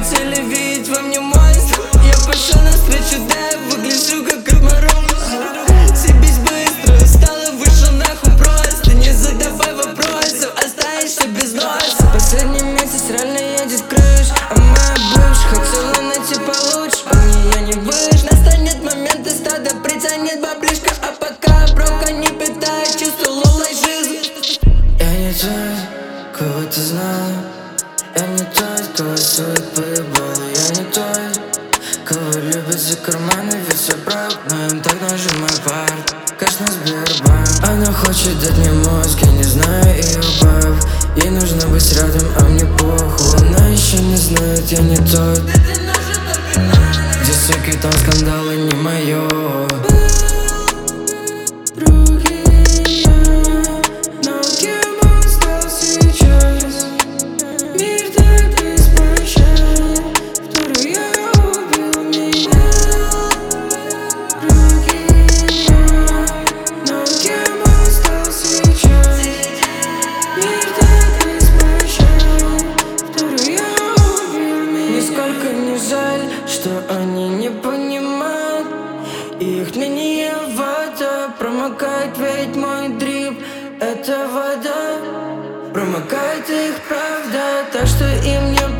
хотели видеть во мне монстра. Я пошел навстречу, да я выгляжу как Корморан. Съебись быстро, устал и вышел нахуй просто. Не задавай вопросов, останешься без носа. Последний месяц реально едет крыш, а моя бывшая хотела найти получше. По мне я не выш. Настанет момент, и стадо притянет баблишка. А пока брока не питает чувство лолой жизни. Я не тот, кого ты знала. Я не тот, кого сует по ебалу. Я не тот, кого любят за карманы, ведь все брак. Но им так нажимай парк, конечно, Сбербанк. Она хочет дать мне мозг, я не знаю ее баб. Ей нужно быть рядом, а мне похуй. Она еще не знает, я не тот. Где суки, там скандалы, не мое. Нисколько не жаль, что они не понимают. Их мнение вода промокает, ведь мой дрип — это вода. Промокает их правда, так что им не